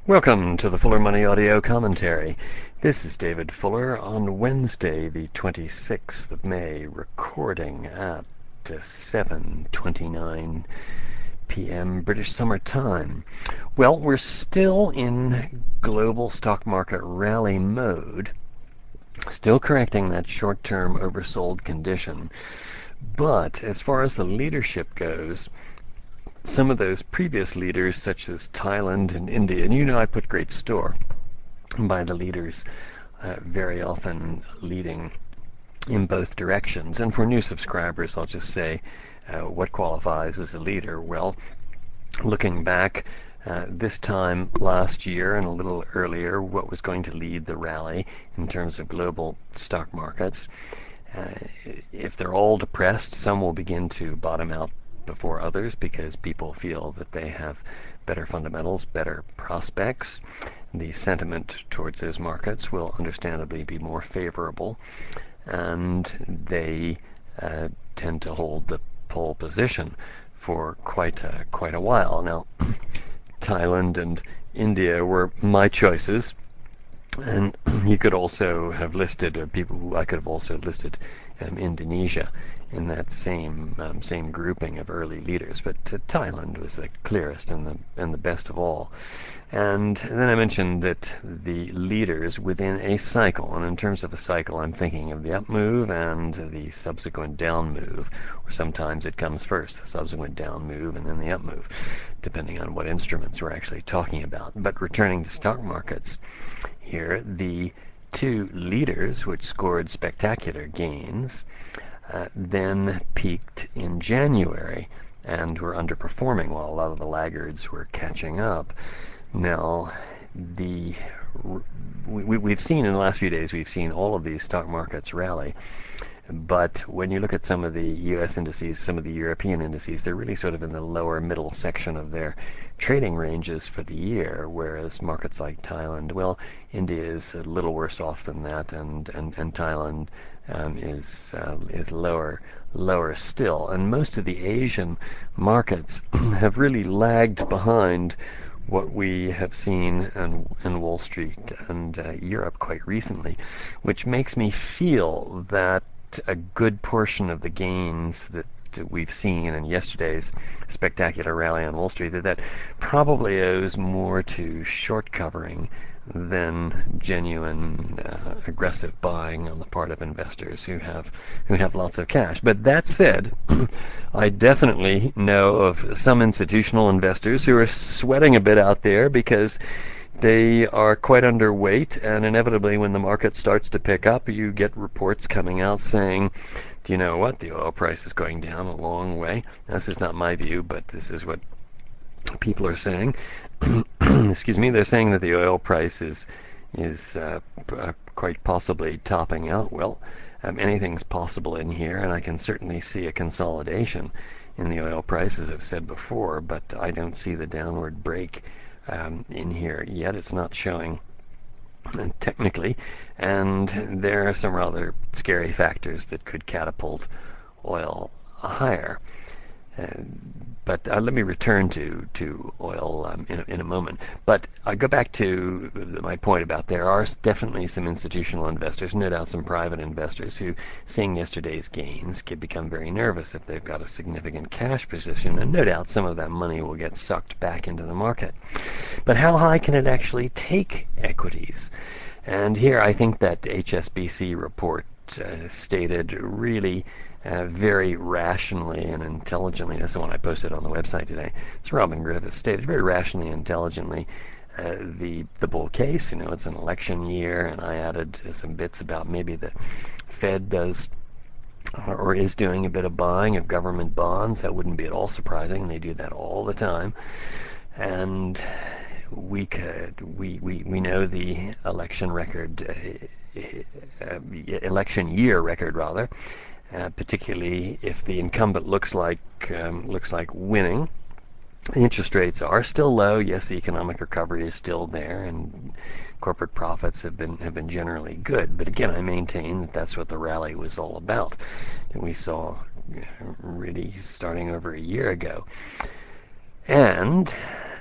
Welcome to the Fuller Money Audio Commentary. This is David Fuller on Wednesday, the 26th of May, recording at 7:29 p.m. British Summer Time. Well, we're still in global stock market rally mode, still correcting that short-term oversold condition. But as far as the leadership goes, some of those previous leaders, such as Thailand and India, and you know I put great store by the leaders very often leading in both directions. And for new subscribers, I'll just say what qualifies as a leader. Well, looking back this time last year and a little earlier, what was going to lead the rally in terms of global stock markets? If they're all depressed, some will begin to bottom out before others because people feel that they have better fundamentals, better prospects. The sentiment towards those markets will understandably be more favorable, and they tend to hold the pole position for quite a while. Now, Thailand and India were my choices, and you could also have listed, or people who I could have also listed, Indonesia in that same grouping of early leaders, but Thailand was the clearest and the best of all. And then I mentioned that the leaders within a cycle, and in terms of a cycle, I'm thinking of the up move and the subsequent down move, or sometimes it comes first, the subsequent down move and then the up move, depending on what instruments we're actually talking about. But returning to stock markets here, the two leaders, which scored spectacular gains, then peaked in January and were underperforming while a lot of the laggards were catching up. Now, we've seen in the last few days, we've seen all of these stock markets rally. But when you look at some of the U.S. indices, some of the European indices, they're really sort of in the lower middle section of their trading ranges for the year, whereas markets like Thailand, well, India is a little worse off than that, and Thailand is lower still. And most of the Asian markets have really lagged behind what we have seen in Wall Street and Europe quite recently, which makes me feel that a good portion of the gains that we've seen in yesterday's spectacular rally on Wall Street, that probably owes more to short covering than genuine aggressive buying on the part of investors who have lots of cash. But that said, I definitely know of some institutional investors who are sweating a bit out there because they are quite underweight, and inevitably when the market starts to pick up, you get reports coming out saying, do you know what, the oil price is going down a long way. Now, this is not my view, but this is what people are saying. Excuse me, they're saying that the oil price is quite possibly topping out. Well, anything's possible in here, and I can certainly see a consolidation in the oil price, as I've said before, but I don't see the downward break in here yet. It's not showing technically, and there are some rather scary factors that could catapult oil higher. But let me return to oil in a moment. But I go back to my point about there are definitely some institutional investors, no doubt some private investors, who, seeing yesterday's gains, could become very nervous if they've got a significant cash position, and no doubt some of that money will get sucked back into the market. But how high can it actually take equities? And here I think that HSBC report stated really very rationally and intelligently. That's the one I posted on the website today. It's Robin Griffiths stated very rationally and intelligently the bull case. You know, it's an election year, and I added some bits about maybe the Fed does or is doing a bit of buying of government bonds. That wouldn't be at all surprising. They do that all the time. And we know the election record, election year record rather. Particularly if the incumbent looks like winning. The interest rates are still low. Yes, the economic recovery is still there, and corporate profits have been generally good. But again, I maintain that that's what the rally was all about, and we saw really starting over a year ago. And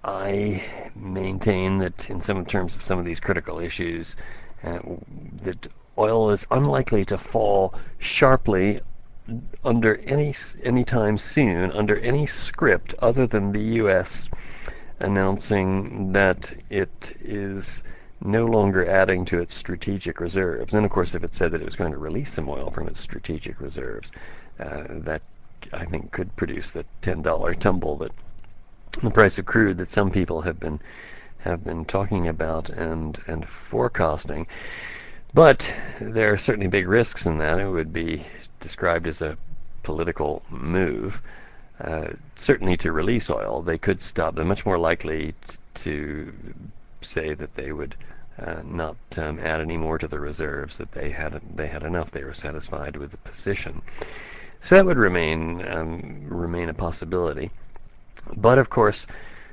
I maintain that in some terms of some of these critical issues, that oil is unlikely to fall sharply under any time soon under any script other than the U.S. announcing that it is no longer adding to its strategic reserves. And of course, if it said that it was going to release some oil from its strategic reserves, that I think could produce the $10 tumble that the price of crude that some people have been talking about and forecasting. But there are certainly big risks in that. It would be described as a political move. Certainly to release oil, they could stop. They're much more likely to say that they would not add any more to the reserves, that they had enough. They were satisfied with the position. So that would remain a possibility. But of course,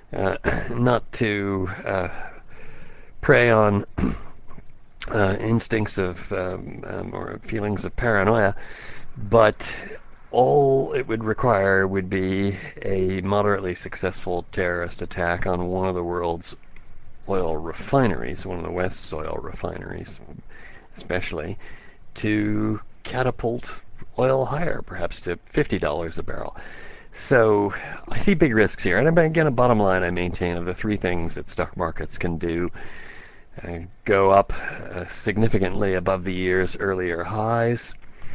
not to prey on instincts of or feelings of paranoia, but all it would require would be a moderately successful terrorist attack on one of the world's oil refineries, one of the West's oil refineries especially, to catapult oil higher, perhaps to $50 a barrel. So I see big risks here. And again, a bottom line I maintain of the three things that stock markets can do: go up significantly above the year's earlier highs,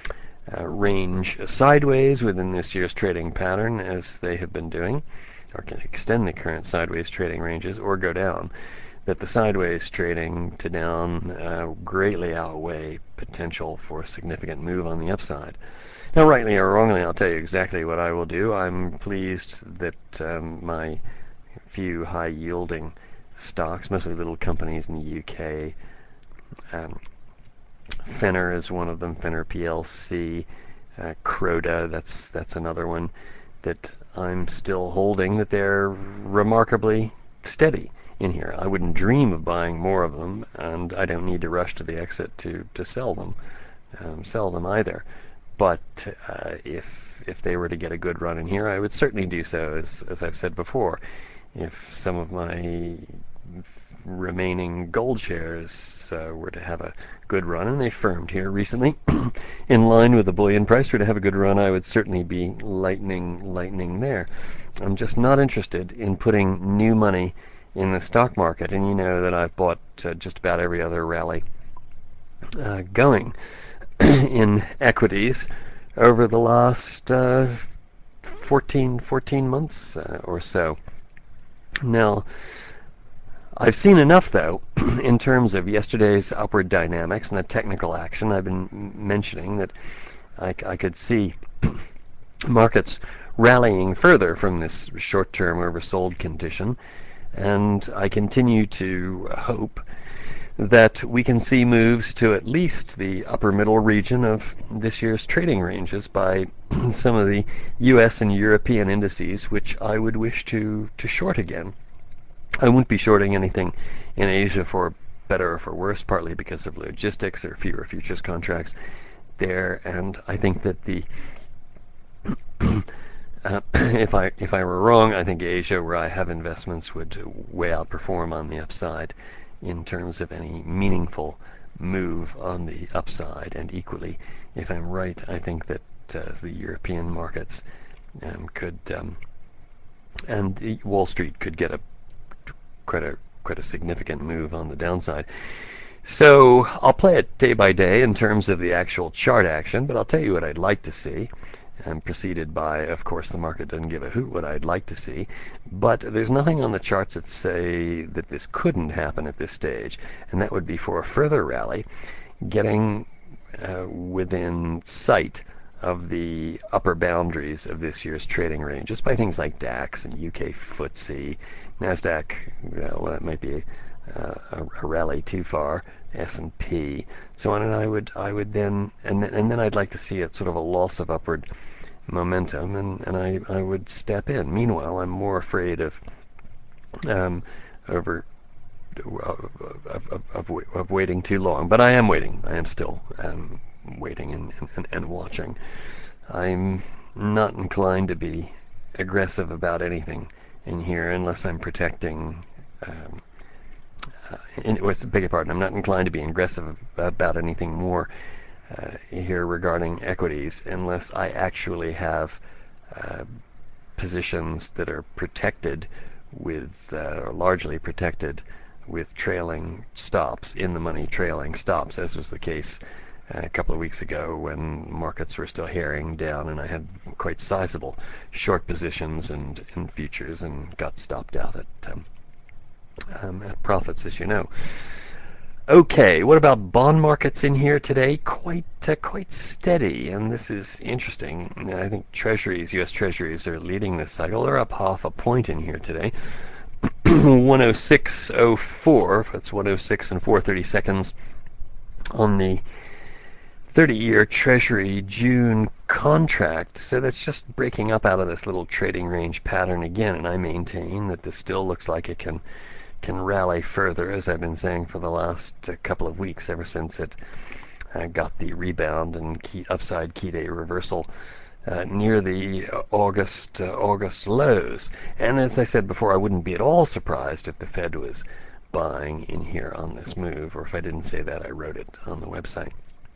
range sideways within this year's trading pattern as they have been doing, or can extend the current sideways trading ranges, or go down. But the sideways trading to down greatly outweigh potential for a significant move on the upside. Now, rightly or wrongly, I'll tell you exactly what I will do. I'm pleased that my few high-yielding stocks, mostly little companies in the UK, Fenner is one of them, Fenner PLC, Croda, that's another one that I'm still holding, that they're remarkably steady in here. I wouldn't dream of buying more of them, and I don't need to rush to the exit to sell them either. But if they were to get a good run in here, I would certainly do so, as I've said before. If some of my remaining gold shares were to have a good run, and they firmed here recently, in line with the bullion price, were to have a good run, I would certainly be lightning there. I'm just not interested in putting new money in the stock market, and you know that I've bought just about every other rally going in equities over the last 14 months or so. Now, I've seen enough, though, in terms of yesterday's upward dynamics and the technical action I've been mentioning, that I could see markets rallying further from this short-term oversold condition, and I continue to hope that we can see moves to at least the upper middle region of this year's trading ranges by some of the US and European indices, which I would wish to short again. I wouldn't be shorting anything in Asia for better or for worse, partly because of logistics. There are fewer futures contracts there, and I think that the if I were wrong, I think Asia, where I have investments, would way outperform on the upside in terms of any meaningful move on the upside. And equally, if I'm right, I think that the European markets could and Wall Street could get quite a significant move on the downside. So I'll play it day by day in terms of the actual chart action, but I'll tell you what I'd like to see, and preceded by, of course, the market doesn't give a hoot what I'd like to see. But there's nothing on the charts that say that this couldn't happen at this stage, and that would be for a further rally, getting within sight of the upper boundaries of this year's trading range, just by things like DAX and UK FTSE, NASDAQ. Well, that might be a rally too far. S&P, so on, and I would then and then I'd like to see it sort of a loss of upward momentum, and I would step in. Meanwhile, I'm more afraid of waiting too long, but I am waiting. I am still waiting and watching. I'm not inclined to be aggressive about anything in here unless I'm protecting. Beg your pardon. I'm not inclined to be aggressive about anything more here regarding equities unless I actually have positions that are protected with, or largely protected with trailing stops, in the money trailing stops, as was the case a couple of weeks ago when markets were still herring down and I had quite sizable short positions and in futures and got stopped out at profits, as you know. Okay, what about bond markets in here today? Quite steady, and this is interesting. I think Treasuries, U.S. Treasuries, are leading this cycle. They're up half a point in here today. 106.04. That's 106 and 4/30 seconds on the 30-year Treasury June contract. So that's just breaking up out of this little trading range pattern again, and I maintain that this still looks like it can rally further, as I've been saying for the last couple of weeks, ever since it got the rebound and upside key day reversal near the August lows. And as I said before, I wouldn't be at all surprised if the Fed was buying in here on this move, or if I didn't say that, I wrote it on the website.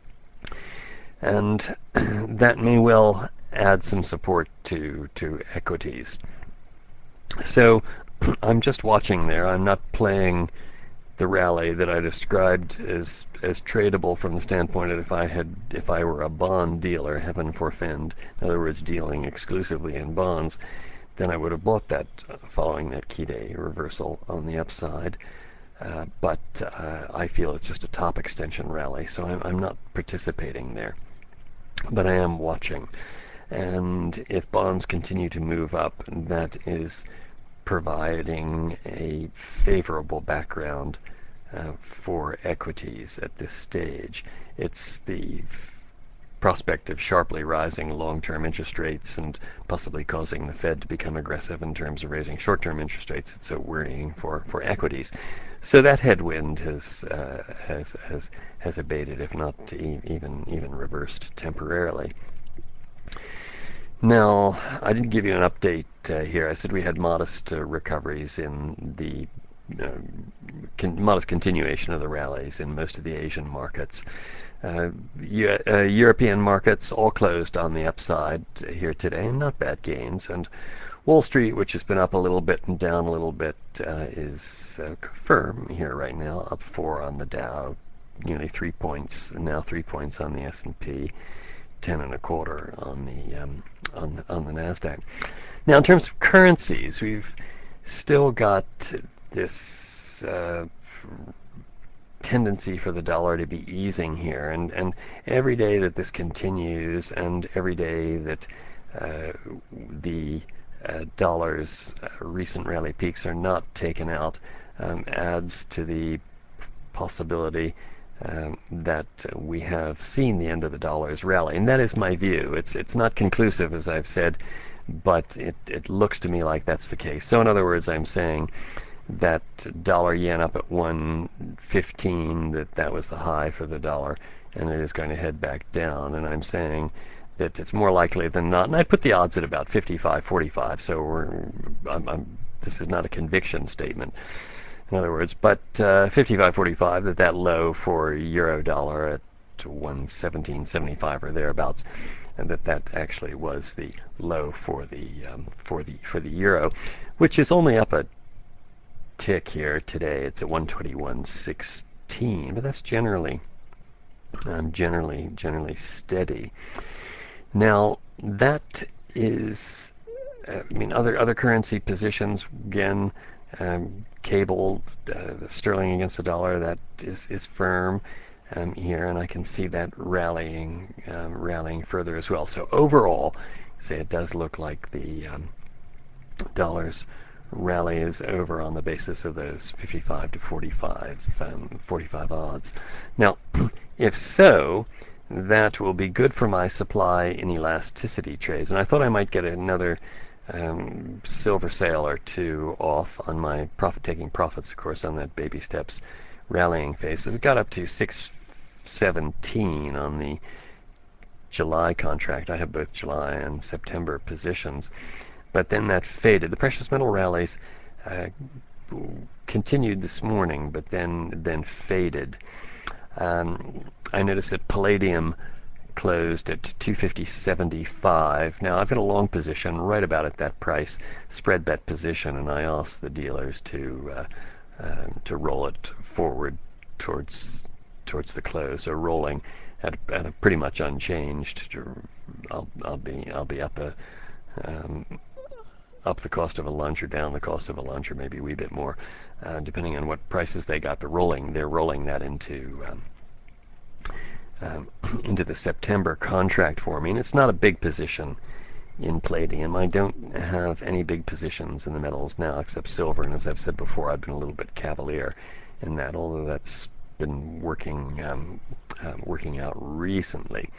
And that may well add some support to equities. So I'm just watching there. I'm not playing the rally that I described as tradable from the standpoint of if I were a bond dealer, heaven forfend, in other words, dealing exclusively in bonds, then I would have bought that following that key day reversal on the upside. But I feel it's just a top extension rally, so I'm not participating there. But I am watching. And if bonds continue to move up, that is providing a favorable background for equities at this stage. It's the prospect of sharply rising long-term interest rates and possibly causing the Fed to become aggressive in terms of raising short-term interest rates that's so worrying for equities. So that headwind has abated, if not even reversed temporarily. Now, I didn't give you an update here. I said we had modest recoveries in the modest continuation of the rallies in most of the Asian markets. European markets all closed on the upside here today, and not bad gains. And Wall Street, which has been up a little bit and down a little bit, is firm here right now, up 4 on the Dow, nearly 3 points, and now 3 points on the S&P. 10 and a quarter on the Nasdaq. Now, in terms of currencies, we've still got this tendency for the dollar to be easing here, and every day that this continues, and every day that the dollar's recent rally peaks are not taken out, adds to the possibility that we have seen the end of the dollar's rally. And that is my view. It's not conclusive, as I've said, but it looks to me like that's the case. So in other words, I'm saying that dollar yen up at 115, that was the high for the dollar, and it is going to head back down. And I'm saying that it's more likely than not, and I put the odds at about 55-45, so this is not a conviction statement. In other words, but 55.45, that low for euro dollar at 117.75 or thereabouts, and that actually was the low for the euro, which is only up a tick here today. It's at 121.16, but that's generally steady. Now that is, other currency positions again. Cable, the sterling against the dollar, that is firm here, and I can see that rallying further as well. So overall, say it does look like the dollar's rally is over on the basis of those 55 to 45 odds. Now, if so, that will be good for my supply in elasticity trades, and I thought I might get another silver sale or two off on my taking profits, of course, on that baby steps rallying phase. It got up to 617 on the July contract. I have both July and September positions. but then that faded. The precious metal rallies continued this morning, but then faded. I noticed that palladium closed at 250.75. Now I've got a long position right about at that price, spread bet position, and I asked the dealers to roll it forward towards the close, so rolling at a pretty much unchanged. I'll be up up the cost of a lunch or down the cost of a lunch, or maybe a wee bit more, depending on what prices they got. But they're rolling that into the September contract for me, and it's not a big position in palladium. I don't have any big positions in the metals now except silver, and as I've said before, I've been a little bit cavalier in that, although that's been working out recently.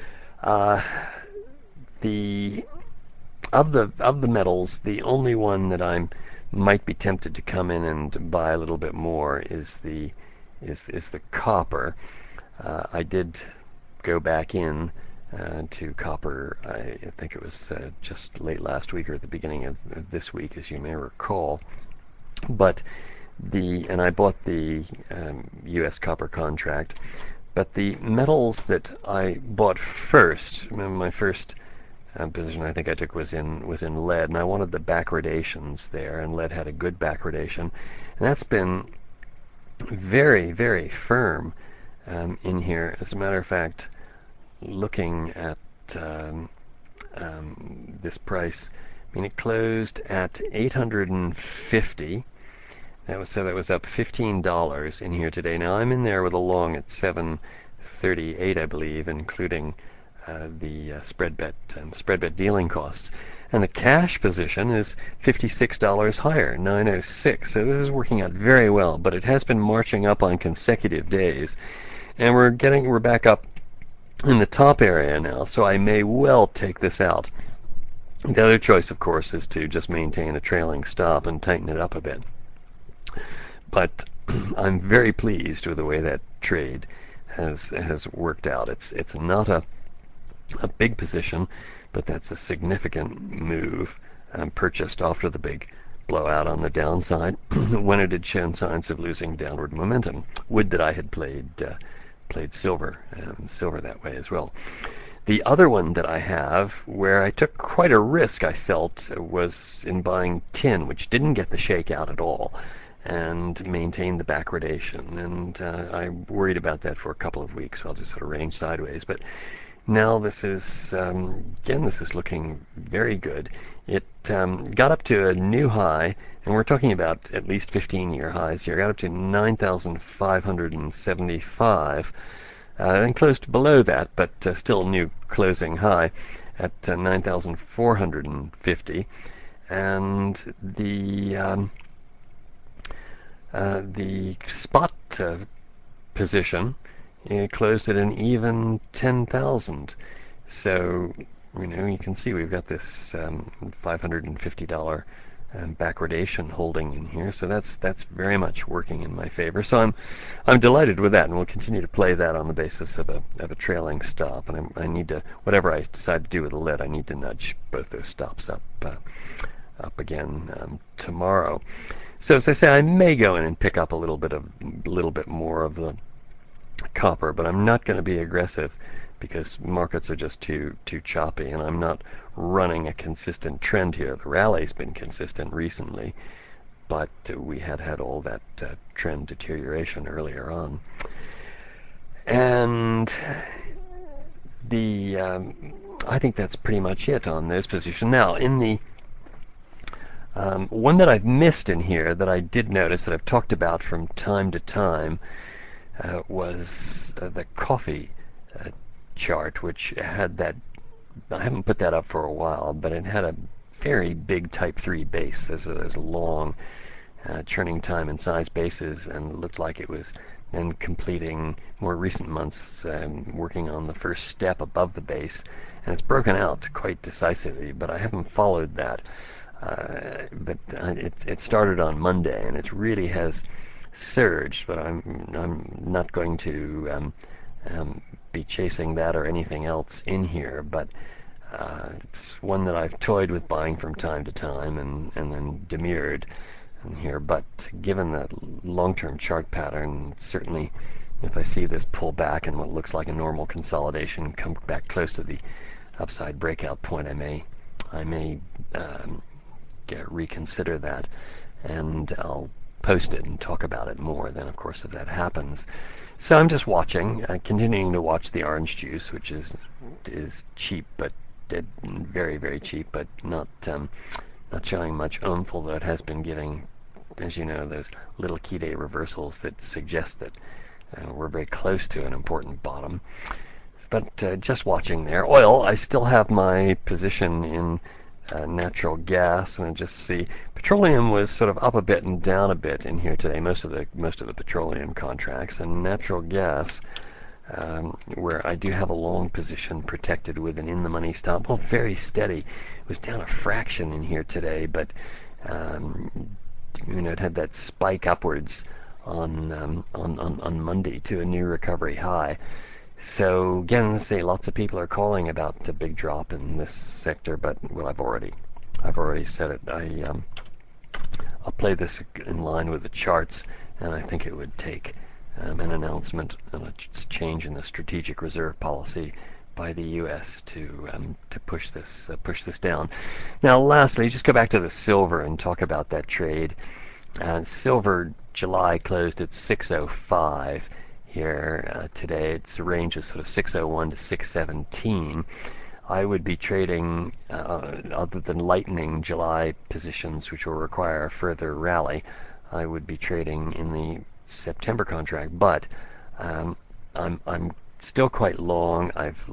Of the metals, the only one that I might be tempted to come in and buy a little bit more is the copper. I did go back in to copper. I think it was just late last week or at the beginning of this week, as you may recall. But and I bought the U.S. copper contract. But the metals that I bought first, my first position I think I took was in lead, and I wanted the backwardations there, and lead had a good backwardation, and that's been very, very firm in here. As a matter of fact, looking at this price, I mean, it closed at 850. That was up $15 in here today. Now I'm in there with a long at 738, I believe, including the spread bet dealing costs. And the cash position is $56 higher, 906. So this is working out very well, but it has been marching up on consecutive days, and we're back up in the top area now. So I may well take this out. The other choice, of course, is to just maintain a trailing stop and tighten it up a bit. But I'm very pleased with the way that trade has worked out. It's not a big position, but that's a significant move purchased after the big blowout on the downside when it had shown signs of losing downward momentum. Would that I had played silver that way as well. The other one that I have, where I took quite a risk, I felt, was in buying tin, which didn't get the shakeout at all and maintained the backwardation. And I worried about that for a couple of weeks, so I'll just sort of range sideways. But now this is, again, this is looking very good. It got up to a new high, and we're talking about at least 15-year highs here. Got up to 9,575, and closed below that, but still new closing high at 9,450. And the spot position closed at an even 10,000. So, you can see we've got this $550 backwardation holding in here. So that's very much working in my favor. So I'm delighted with that, and we'll continue to play that on the basis of a trailing stop. And I need to, whatever I decide to do with the lead, I need to nudge both those stops up again tomorrow. So as I say, I may go in and pick up a little bit more of the copper, but I'm not going to be aggressive because markets are just too choppy, and I'm not running a consistent trend here. The rally's been consistent recently, but we had all that trend deterioration earlier on. And I think that's pretty much it on this position. Now, in the one that I've missed in here that I did notice that I've talked about from time to time was the coffee chart, which had that, I haven't put that up for a while, but it had a very big type 3 base. There's a long churning time and size bases, and it looked like it was then completing more recent months working on the first step above the base, and it's broken out quite decisively, but I haven't followed that. But it started on Monday, and it really has surged, but I'm not going to be chasing that or anything else in here. But It's one that I've toyed with buying from time to time and then demurred in here. But given the long-term chart pattern, certainly if I see this pull back and what looks like a normal consolidation come back close to the upside breakout point, I may reconsider that, and I'll post it and talk about it more then, of course, if that happens. So I'm just watching, continuing to watch the orange juice, which is cheap, but very, very cheap, but not showing much oomph, although it has been giving, as you know, those little key day reversals that suggest that we're very close to an important bottom. But just watching there. Oil, I still have my position in natural gas, and I just see petroleum was sort of up a bit and down a bit in here today. Most of the petroleum contracts, and natural gas, where I do have a long position protected with an in-the-money stop. Well, very steady. It was down a fraction in here today, but it had that spike upwards on Monday to a new recovery high. So again, let's say lots of people are calling about the big drop in this sector, but well, I've already said it. I'll play this in line with the charts, and I think it would take an announcement and a change in the strategic reserve policy by the U.S. to push this down. Now, lastly, just go back to the silver and talk about that trade. Silver July closed at 605 here today. Its range is sort of 601 to 617. I would be trading, other than lightening July positions, which will require a further rally, I would be trading in the September contract. But I'm still quite long. I've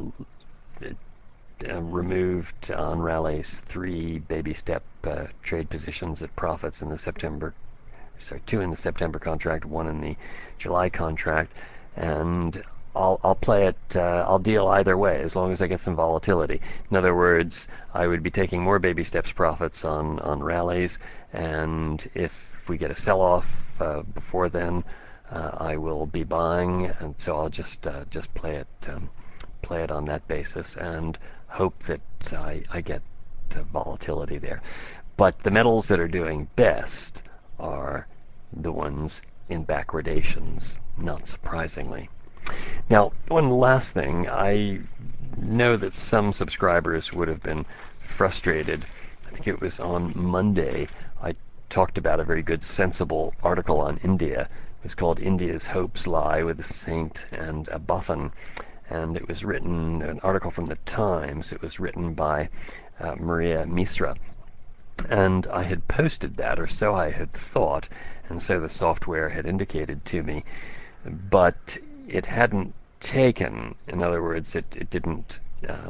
removed on rallies 3 baby step trade positions at profits in the September. Sorry, 2 in the September contract, 1 in the July contract, and I'll play it. I'll deal either way as long as I get some volatility. In other words, I would be taking more baby steps profits on rallies, and if we get a sell-off before then, I will be buying, and so I'll just play it on that basis and hope that I get volatility there. But the metals that are doing best are the ones in backwardations, not surprisingly. Now, one last thing. I know that some subscribers would have been frustrated. I think it was on Monday I talked about a very good, sensible article on India. It was called India's Hopes Lie with a Saint and a Buffin. And it was written, an article from the Times. It was written by Maria Misra. And I had posted that, or so I had thought, and so the software had indicated to me, but it hadn't taken. In other words, it didn't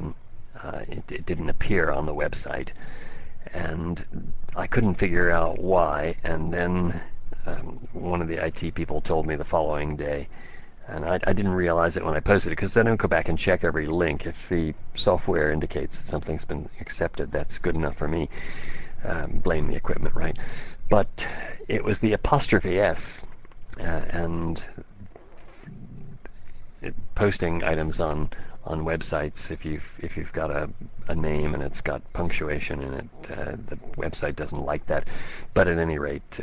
appear on the website, and I couldn't figure out why. And then one of the IT people told me the following day, and I didn't realize it when I posted it, because I don't go back and check every link. If the software indicates that something's been accepted, that's good enough for me. Blame the equipment, right? But it was the apostrophe S, and posting items on websites, if you've got a name and it's got punctuation in it, the website doesn't like that. But at any rate,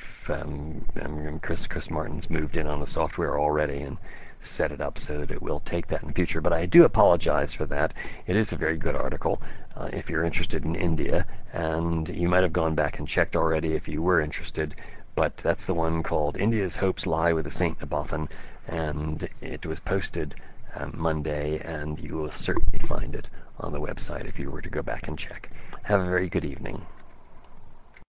Chris Martin's moved in on the software already and set it up so that it will take that in future. But I do apologize for that. It is a very good article if you're interested in India, and you might have gone back and checked already if you were interested. But that's the one called India's Hopes Lie with a Saint Naboffin, and it was posted Monday, and you will certainly find it on the website if you were to go back and check. Have a very good evening.